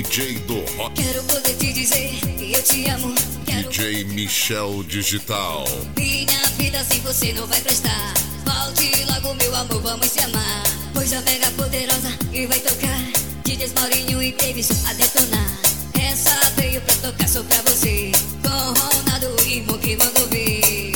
DJ do rock. Quero poder te dizer que eu te amo. DJ Michel Digital. Minha vida sem você não vai prestar. Volte logo, meu amor, vamos se amar. Pois a mega poderosa que vai tocar. DJs Maurinho e Davidson a detonar. Essa veio pra tocar só pra você. Com Ronaldo e Monkey mandou ver.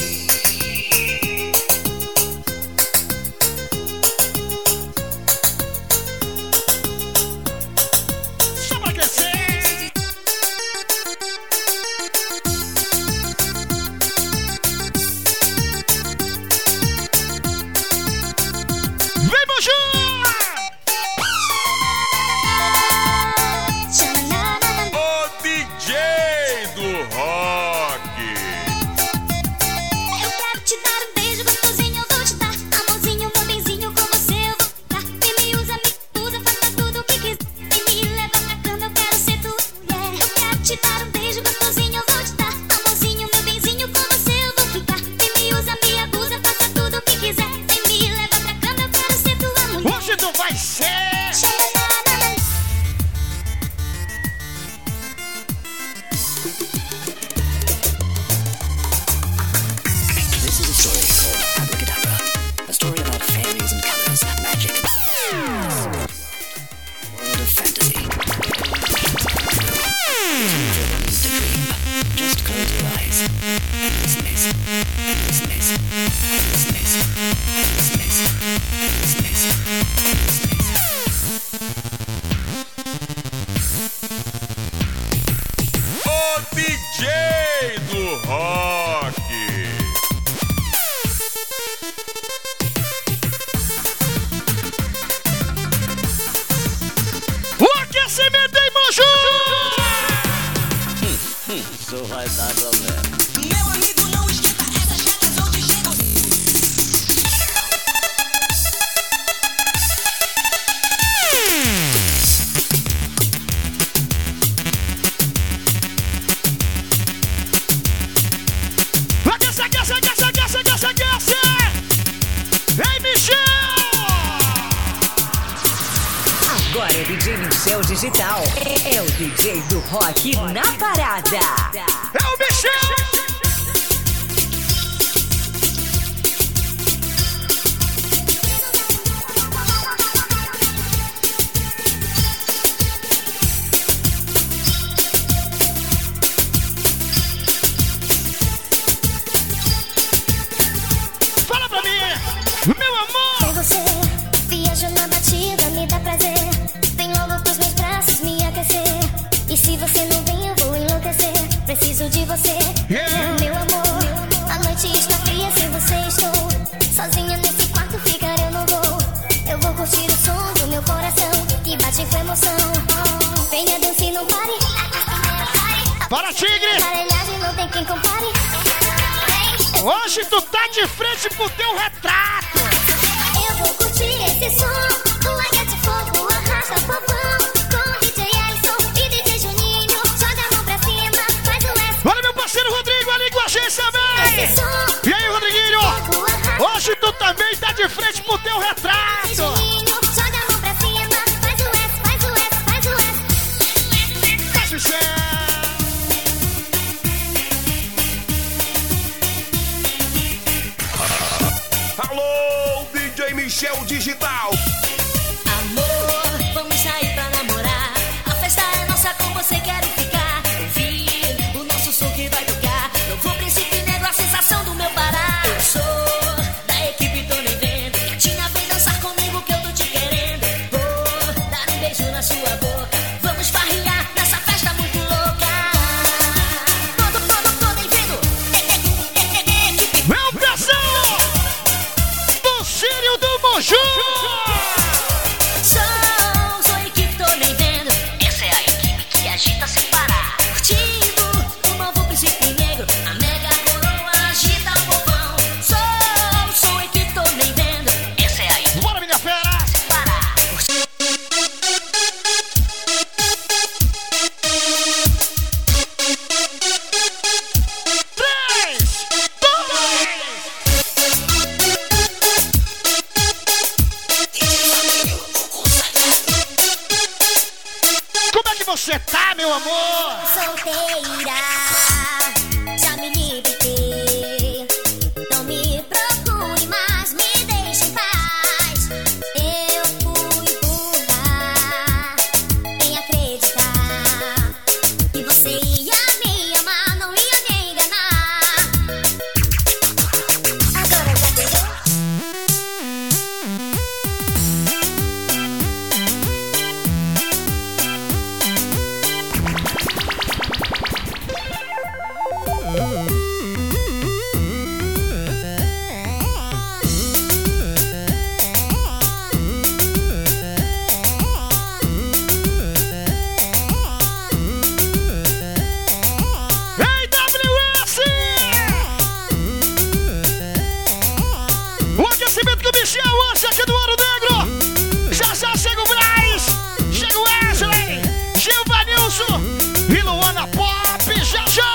Agora é DJ Michel Digital. É o DJ do rock na parada. É o Michel! Fala pra mim, meu amor! Sem você, viajo na batida, me dá prazer. Vem logo pros meus braços me aquecer. E se você não vem, eu vou enlouquecer. Preciso de você, meu amor. A noite está fria, sem você estou. Sozinha nesse quarto ficar eu não vou. Eu vou curtir o som do meu coração, que bate com emoção. Venha dançar e não pare. Bora, tigre! Aparelhagem não tem quem compare. Hoje tu tá de frente pro teu retrato. Eu vou curtir esse som. O laguete de fogo arrasta o povão. Com DJ Ellison e DJ Juninho. Joga a mão pra cima, faz o S. Olha meu parceiro Rodrigo ali com a gente também. Esse som. E aí, Rodriguinho? Fogo arrasta Hoje tu também tá de frente pro teu retrato. Juninho. Joga a mão pra cima, faz o S, faz o S, faz o S. Faz o céu. Alô, DJ Michel Digital. Amor, vamos sair pra namorar. A festa é nossa, com você quero ficar. Ouvir o nosso som que vai tocar. Eu vou Príncipe Negro, a sensação do meu Pará. Eu sou da equipe, tô nem vendo. Gatinha, vem dançar comigo que eu tô te querendo. Vou dar um beijo na sua boca. Vamos farrear nessa festa muito louca. Todo nem vendo. Equipe. Meu pressão do Sírio do Moju. você tá, meu amor? Solteira, já me libertei. Não me procure mais, me deixe em paz. Eu fui burra em acreditar que você ia me amar, não ia me enganar. Agora já pegou? Ei, WS! O aquecimento do Michel hoje aqui do Ouro Negro. Já já chega o Braz, chega o Wesley, Gilvanilson e Luana Pop. Já já!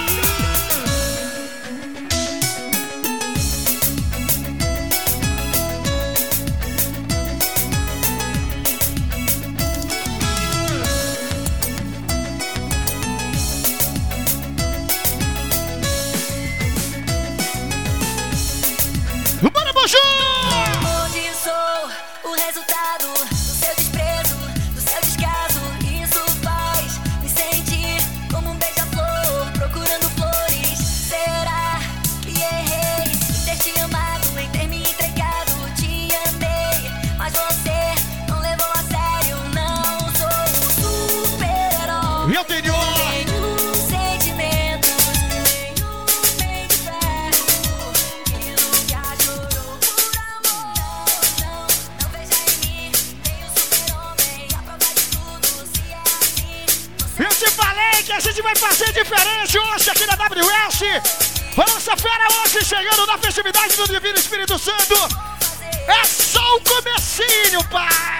Bora, Buju! Hoje sou o resultado do seu desprezo, do seu descaso. Isso faz me sentir como um beija-flor procurando flores. Será que errei em ter te amado, em ter me entregado? Te amei, mas você não levou a sério. Não sou um super-herói. Meu Deus! Tenho sentimentos, nenhum meio de ferro. Que nunca chorou por amor. Não veja em mim, tenho super-homem. A prova de tudo, se é assim. Eu te falei que a gente vai fazer diferente hoje aqui na WS. A nossa fera hoje chegando na festividade do Divino Espírito Santo. É só o comecinho, pai!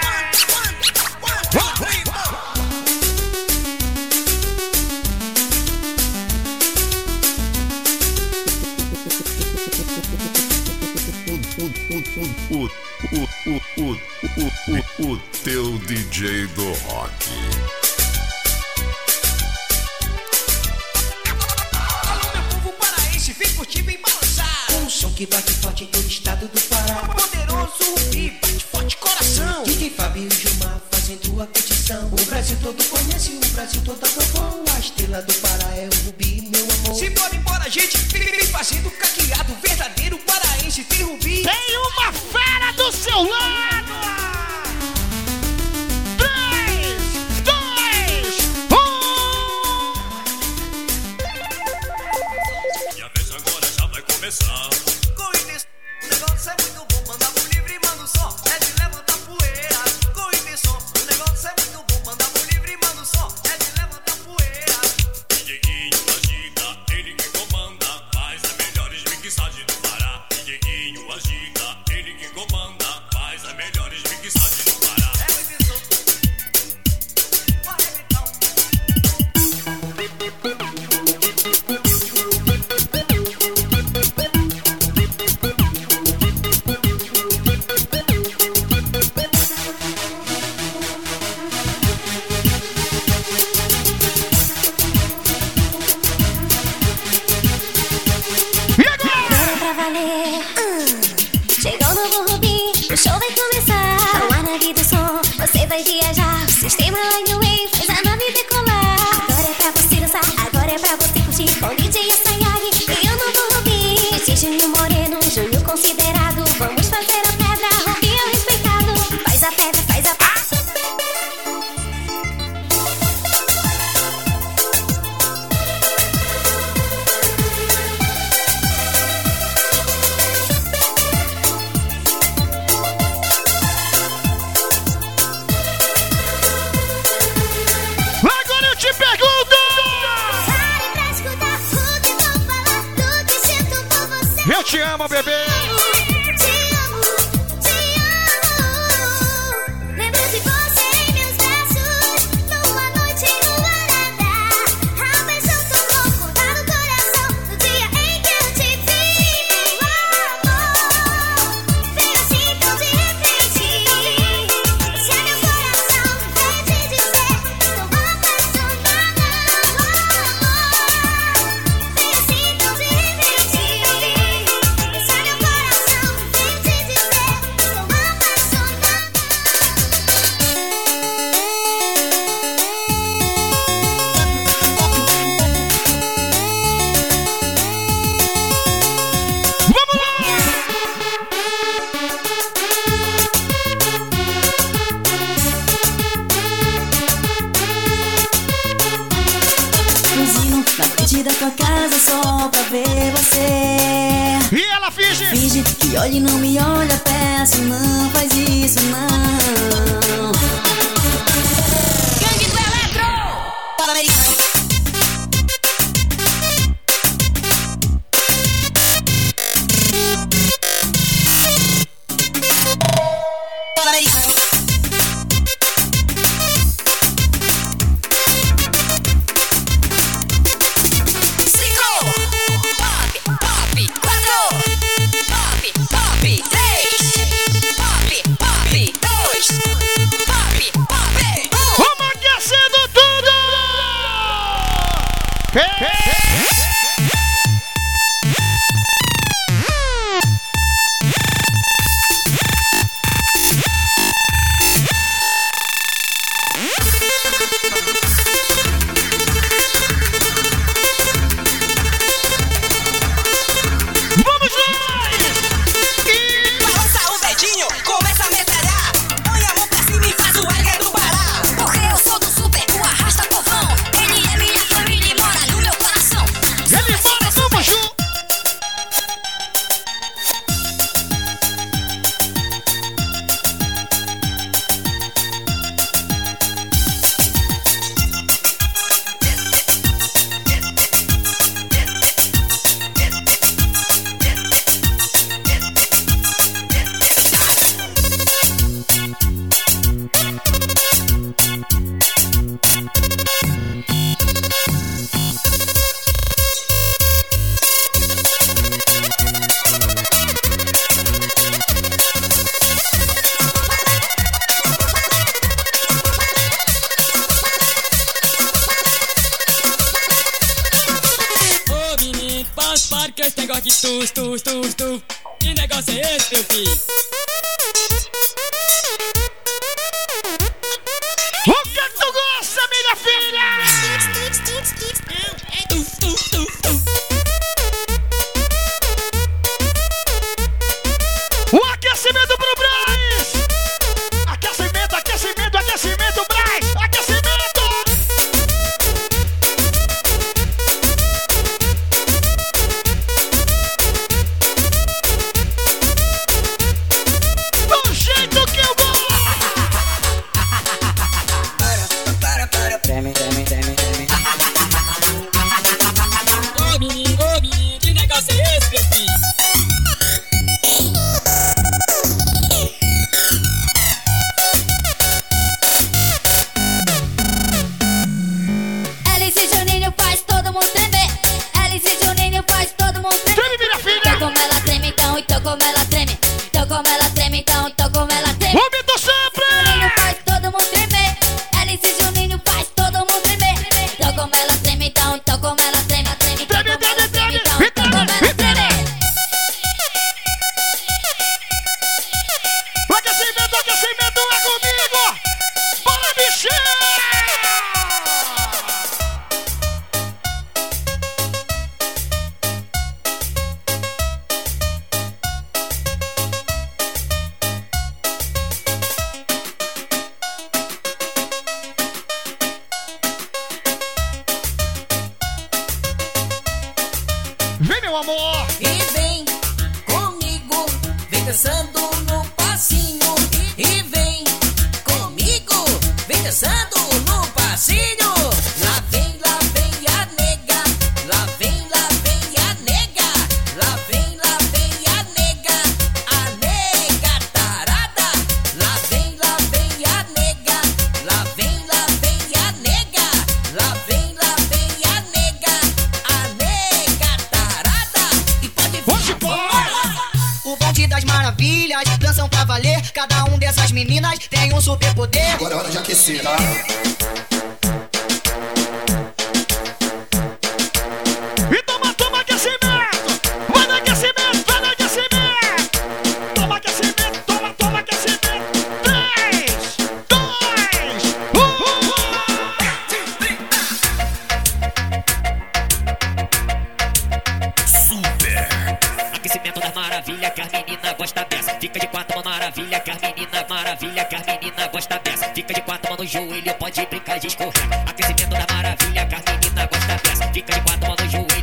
O teu DJ do rock. Alô, meu povo paraense, vem curtir, vem balançar. Com um som que bate forte em todo estado do Pará. Poderoso Rubi, bate forte coração. DJ Fábio e Gilmar fazendo a petição. O Brasil todo conhece, o Brasil todo aprovou. A estrela do Pará é o Rubi, meu amor. Se bora embora, gente, vem fazendo caqueado. Verdadeiro paraense, tem Rubi. Tem uma fera do seu lado! 3, 2, 1! E a festa agora já vai começar. Corrida, o negócio é muito bom. Manda por livre, manda o som. É de levantar poeira. Corrida, som. O negócio é muito bom. Manda por livre, manda o som. É de levantar poeira. Dieguinho agita, ele que comanda. Faz as melhores mixagens do Pará. Dieguinho agita, ele que comanda. Faz as melhores mixagens do Pará. É o inventor. Corre, então. E agora? Bora pra valer. Chegou o novo Rubi, o show vai começar. Ao ar na vida do som, você vai viajar. O sistema Line Wave fez a nave decolar. Agora é pra você dançar, agora é pra você curtir. Com DJ Asayag e o novo Rubi. Esse Júnior Moreno, Júnior considerado. Vamos fazer a pedra, Rubi é o respeitado. Faz a pedra, faz a pedra. Agora eu te pergunto! Pare pra escutar o que vou falar, do que sinto por você. Eu te amo, bebê! Te amo, te amo. Lembro de você em meus braços, numa noite enluarada. A paixão tomou conta do coração, no dia em que eu te vi. Meu amor, veio assim tão de repente. Se é meu coração, veio te dizer, então vamos fazer sua casa só pra ver você. E ela finge. Finge que olha e não me olha, peço, não faz isso, não. Gangue do Eletro! Pan-Americano. Pan-Americano. Que negócio é esse, meu filho? O que tu gosta, minha filha? O aquecimento pro Braz! Aquecimento, aquecimento, aquecimento, Braz! Aquecimento! Vem, meu amor! E vem comigo, vem dançando no passinho. E vem comigo, vem dançando no passinho. Lá vem a nega. Lá vem a nega. Lá vem a nega. A nega tarada. Lá vem a nega. Lá vem a nega. Lá vem a nega. A nega tarada. E pode vir. O bonde das maravilhas, dançam pra valer. Cada um dessas meninas tem um superpoder. Agora é hora de aquecer, tá? E toma aquecimento! Vai no aquecimento, vai no aquecimento! Toma aquecimento, toma aquecimento! 3, 2, 1. Super! Aquecimento das maravilhas que as meninas gostam dessa. Fica de quatro, uma maravilha que as meninas maravilha que as meninas gostam dessa. Fica de quatro, mão no joelho, pode brincar de escorrer. Aquecimento da maravilha que as meninas gostam dessa. Fica de quatro, mão no joelho.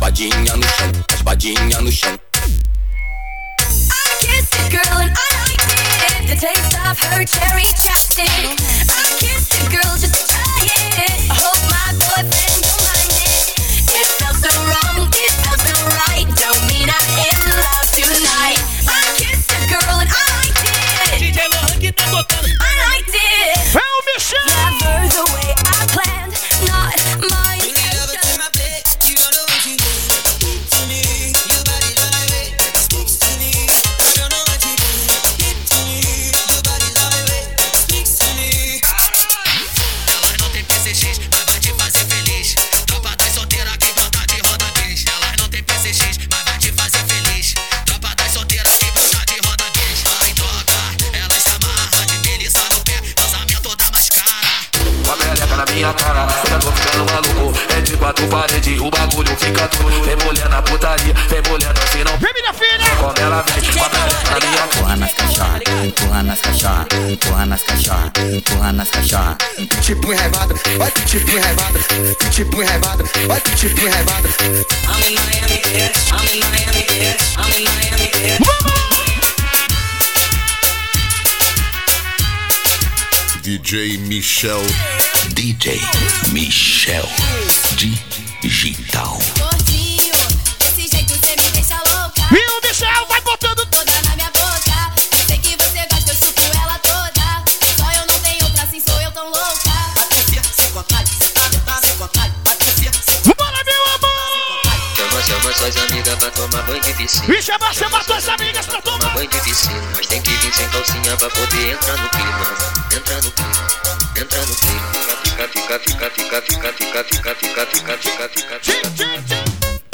raspadinha no chão, raspadinha no chão. I kissed a girl and I liked it. The taste of her cherry chapstick. I kissed a girl just to try it. I hope my boyfriend don't mind it. It felt so wrong, it felt so right. Don't mean I'm in love tonight. I kissed a girl and I liked it. DJ Lohan que tá tocando. I liked it. É o Michel! Never the way I planned, not my intention. Minha cara, já tô ficando maluco. É de quatro paredes, o bagulho fica duro. Vem mulher na putaria, vem mulher não se não. Vem minha filha! Como ela vem, bota na minha. Empurra nas cachorras, empurra nas cachorras, empurra nas cachorras, empurra nas cachorras. Tipo enraivado, vai tipo enraivado, tipo enraivado, vai tipo enraivado. I'm in Miami, yes, I'm in Miami, yes, I'm in Miami, yes. DJ Michel. DJ Michel Digital. Gordinho, desse jeito cê me deixa louca. E o Michel vai botando Toda na minha boca. Sei que você gosta, eu chupo ela toda. Só eu não tenho outra assim, sou eu tão louca. Vai crescer sem vontade, cê tá sem vontade. Vai crescer sem Bora, meu amor! Chama suas amigas pra tomar banho de piscina. E chama tuas amigas pra tomar banho de piscina. Mas tem que vir sem calcinha pra poder entrar no clima. Entra no clima, entra no clima. Fica, fica, fica, fica, fica, fica, fica, fica, fica, fica, fica, fica.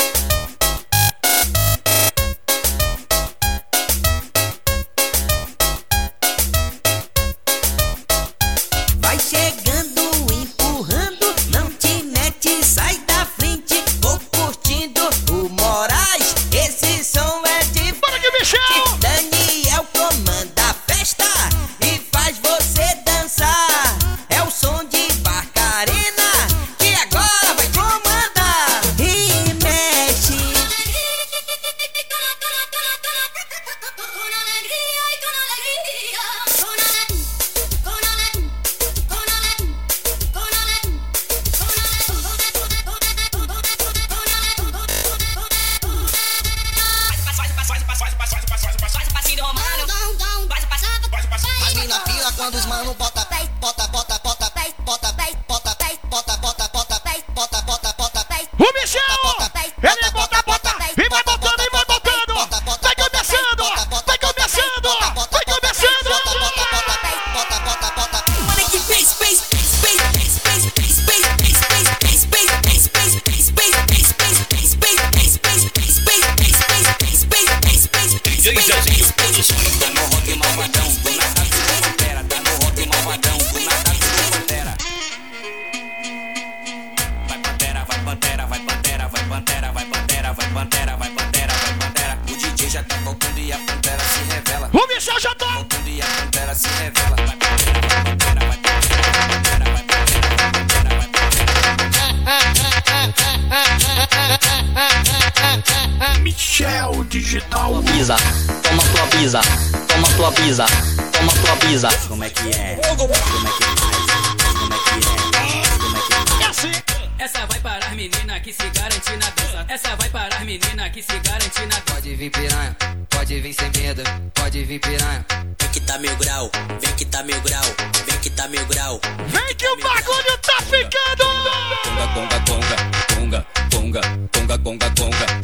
Vai chegando, empurrando, não te mete, sai da frente. Vou curtindo o Moraes, esse som é de Bora aqui, Michel! Daniel comanda a festa e faz você dançar. É o som de Barcarena que agora vai comandar. E mexe. As mina fila quando os mano bota pé, bota, bota, bota pé, bota pé, bota pé, bota, bota, bota pé, bota, bota, bota pé. O Michel! Ele bota, bota, e vai botando, e vai botando! Vai começando! Vai começando! Vai começando! Tá no rock malvadão, do nada tudo opera. Tá no rock malvadão, do nada tudo opera. Vai pantera, vai pantera, vai pantera, vai pantera, vai pantera, vai pantera, vai pantera, vai pantera. O DJ já tá voltando e a pantera se revela. O Michel já tá! Voltando e a pantera se revela. Vai pantera, vai pantera, vai pantera, vai pantera, vai pantera. Michel Digital. Pisa, toma tua pisa, toma tua pisa, toma tua pisa. Como é que é? Como é que faz? Como é que é? Como é que faz? É assim! Essa vai para as meninas que se garante na dança. Essa vai para as meninas que se garante na dança. Pode vir piranha, pode vir sem medo, pode vir piranha. Vem que tá mil grau, vem que tá mil grau, vem que tá mil grau. Vem que o bagulho tá ficando! Conga, conga, conga, conga, conga, conga, conga.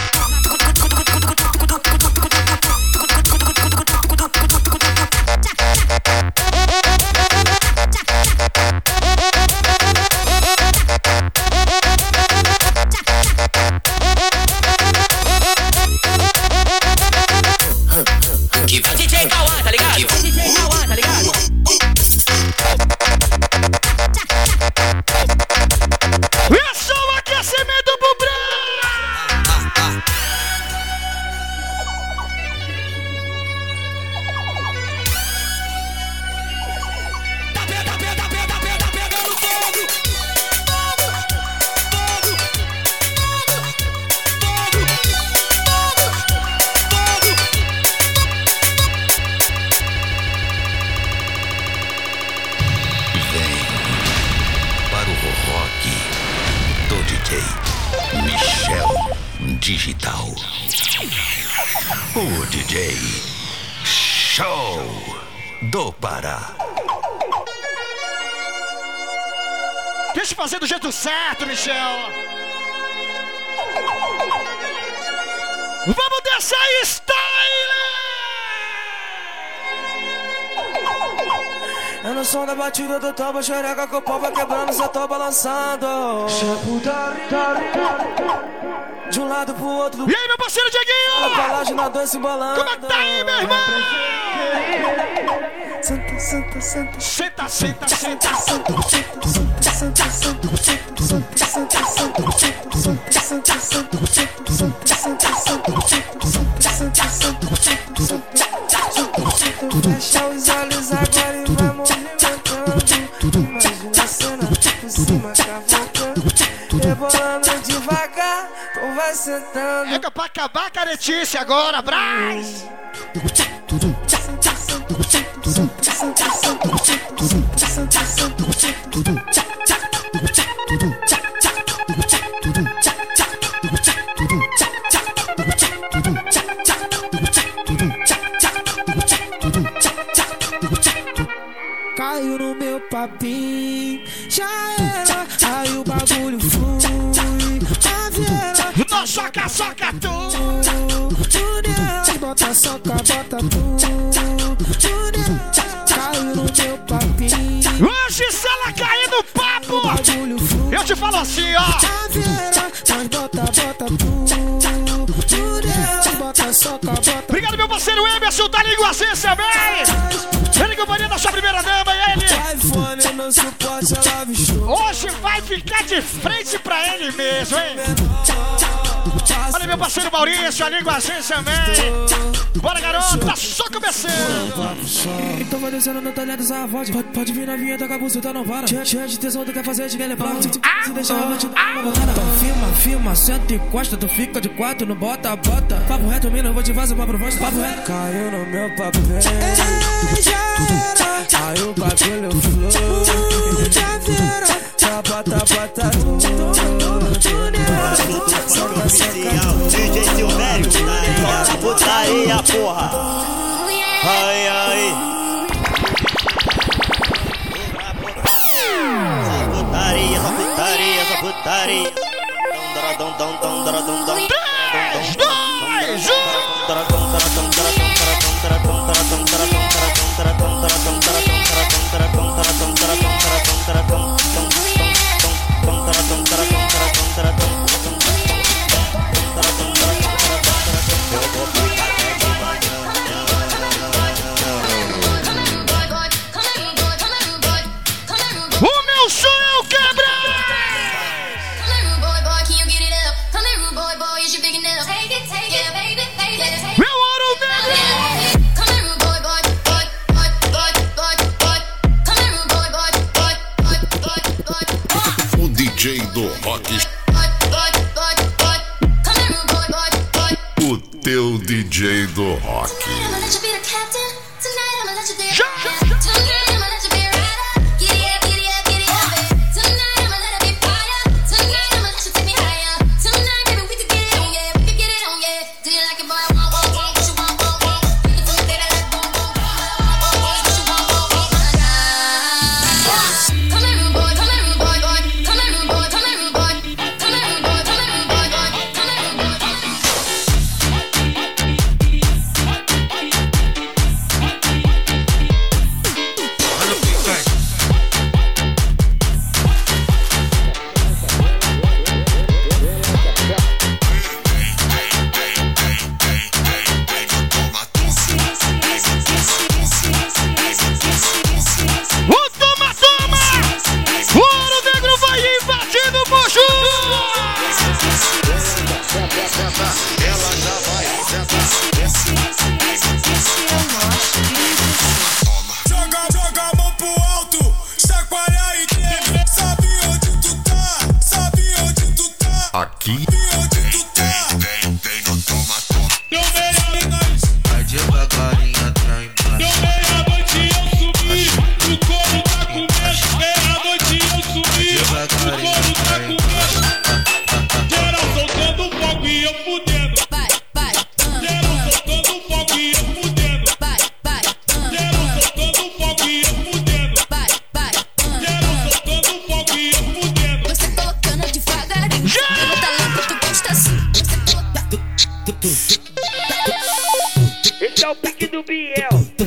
Que vai DJ Cauã, tá ligado? DJ Cauã, tá ligado? É só o aquecimento pro Brão! DJ Michel Digital. O DJ Show do Pará. Deixa eu fazer do jeito certo, Michel. Vamos dessa style! É no som da batida do toba, xereca com o pau vai quebrando, só tô balançando. De um lado pro outro. E aí, meu parceiro Dieguinho? A palavra na dança embolando. Como é que tá aí, meu irmão? Senta, senta, senta. Senta, senta, senta. Fecha os olhos agora e vai movimentando. Imagina a cena por cima cavocando, rebolando devagar, tu vai sentando. É pra acabar a caretice agora, Braz! Caiu no meu papinho, já era, aí o bagulho flui. Não soca, soca tu! Bota soca, bota tu. Caiu no meu papinho. Hoje se ela cair no papo, eu te falo assim, ó. Mas bota, bota tu. Bota soca, bota. Obrigado, meu parceiro Emerson, da Língua Assim também. Ele companhia da sua primeira dama, e ele. Hoje vai ficar de frente pra ele mesmo, hein? Olha, meu parceiro Maurício, a Língua Assim também. Bora, garoto, tá só começando. Então vai descendo no talento, essa voz. Pode vir na vinheta, que a buceta não para. Cheia de tesão, tu quer fazer, te quer levar. Se deixar, eu vou te dar uma botada. Então firma, senta e encosta. Tu fica de quatro, não bota, bota. Papo reto, mina, eu vou te fazer uma proposta. Papo reto. Caiu no meu papel. Aí o bagulho flui. Já vira. Bota, bota, DJ Silvério, putaria, porra. Ai, ai. Só putaria, só putaria, só putaria. 3, 2, o meu som é o quebra! Meu ouro negro! O DJ do rock. O teu DJ do rock.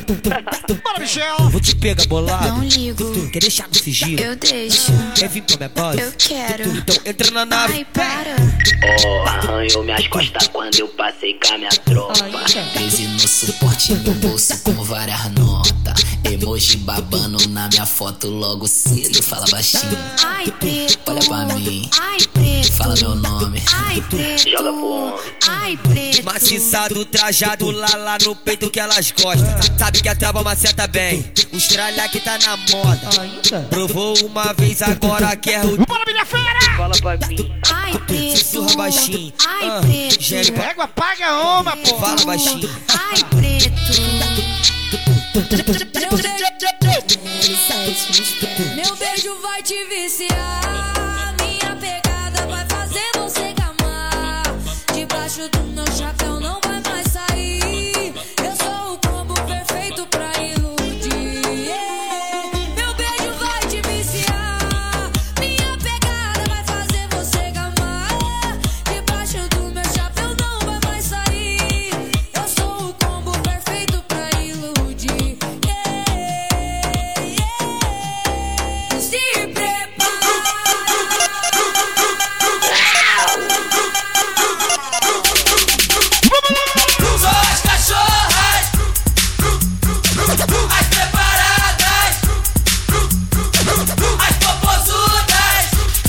Bora, Michel. Vou te pegar bolado. Não ligo. Tu quer deixar no sigilo? Eu deixo. Quer vir pra minha base? Eu quero. Então entra na nave. Ai, para. Oh, arranhou minhas costas quando eu passei com a minha tropa. 13 no suporte no bolso com várias notas. Emoji babando na minha foto logo cedo. Fala baixinho. Ai, preto. Olha pra mim. Ai, preto. Fala meu nome. Ai, preto. Joga pro homem. Ai, preto. Maciçado, trajado lá no peito que elas gostam. Sabe que a trava maceta bem. Os tralha que tá na moda. Provou uma vez, agora quer o. Bora, minha fera! Fala pra mim. Ai, preto. Sussurra baixinho. Ai, preto. Gênio, Égua, paga uma, pô. fala baixinho. Ai, preto. Meu beijo vai te viciar. Minha pegada vai fazer você gamar. Debaixo do meu chapéu não vai mais sair. Eu sou o combo perfeito pra iludir. Meu beijo vai te viciar. Minha pegada vai fazer você gamar. Debaixo do meu chapéu não vai mais sair. Eu sou o combo perfeito pra iludir. Se prepara. Só as cachorras, as preparadas, as popozudas,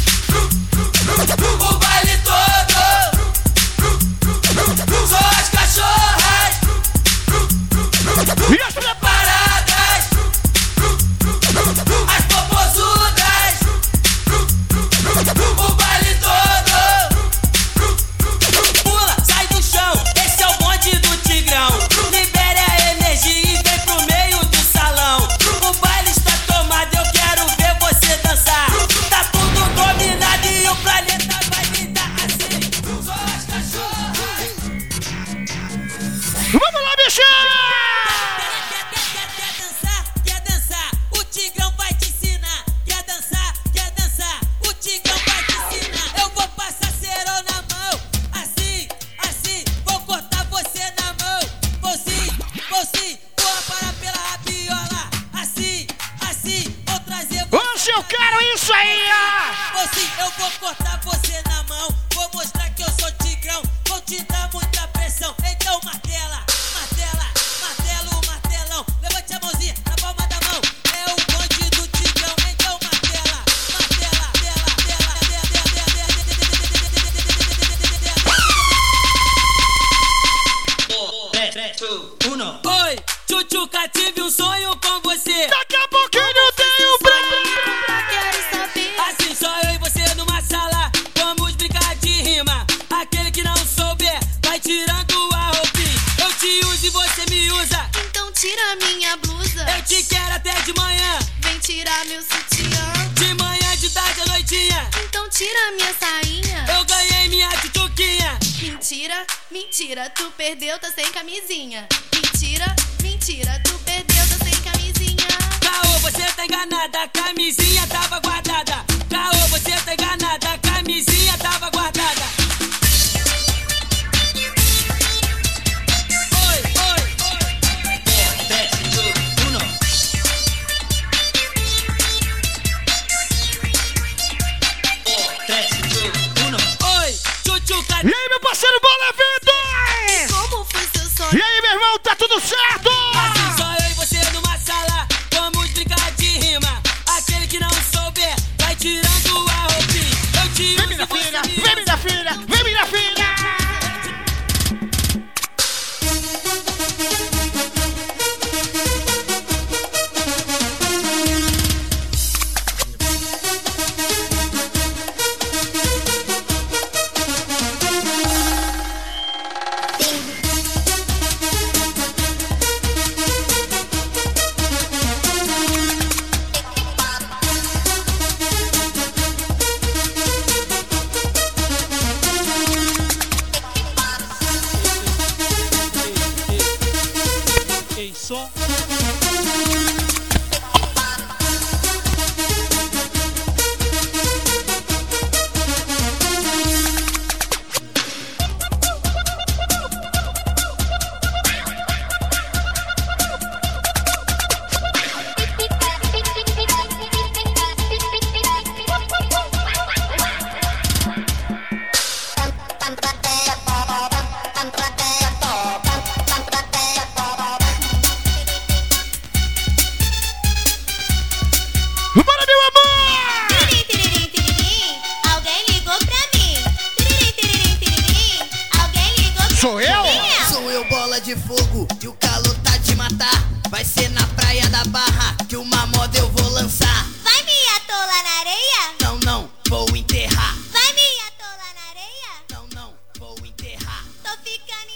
o baile todo. Só as cachorras E as preparadas, as popozudas, o baile todo. Pula, sai do chão, esse é o bonde do Tigrão. Libere a energia e vem pro meio do salão. O baile está tomado, eu quero ver você dançar. Tá tudo dominado e o planeta vai gritar assim. Só as cachorras. Vamos lá, Michel! Quer dançar? O Tigrão vai te ensinar. Quer dançar? O Tigrão vai te ensinar. Eu vou passar cerol na mão. Assim, vou cortar você na mão. Vou sim, vou parar pela rabiola. Assim, vou trazer você. Hoje eu quero isso aí, ó! Vou sim, eu vou cortar você na mão. Vou mostrar que eu sou Tigrão. Vou te dar muita pressão. Então martela, martelão. Levante a mãozinha na palma da mão. É o bonde do Tigrão. Então martela. Oi, Tchutchuca, tive um sonho com você. Daqui a pouquinho tem o Assim só eu e você numa sala. Vamos brincar de rima. Aquele que não souber vai tirando a roupinha. Eu te uso e você me usa. Então tira minha blusa. Eu te quero até de manhã. Vem tirar meu sutiã. De manhã, de tarde, à noitinha. Então tira minha sainha. Eu ganhei minha tchutchuquinha. Mentira, tu perdeu, tá sem camisinha. Mentira, tu perdeu, tá sem camisinha. Caô, você tá enganada. A camisinha tava guardada.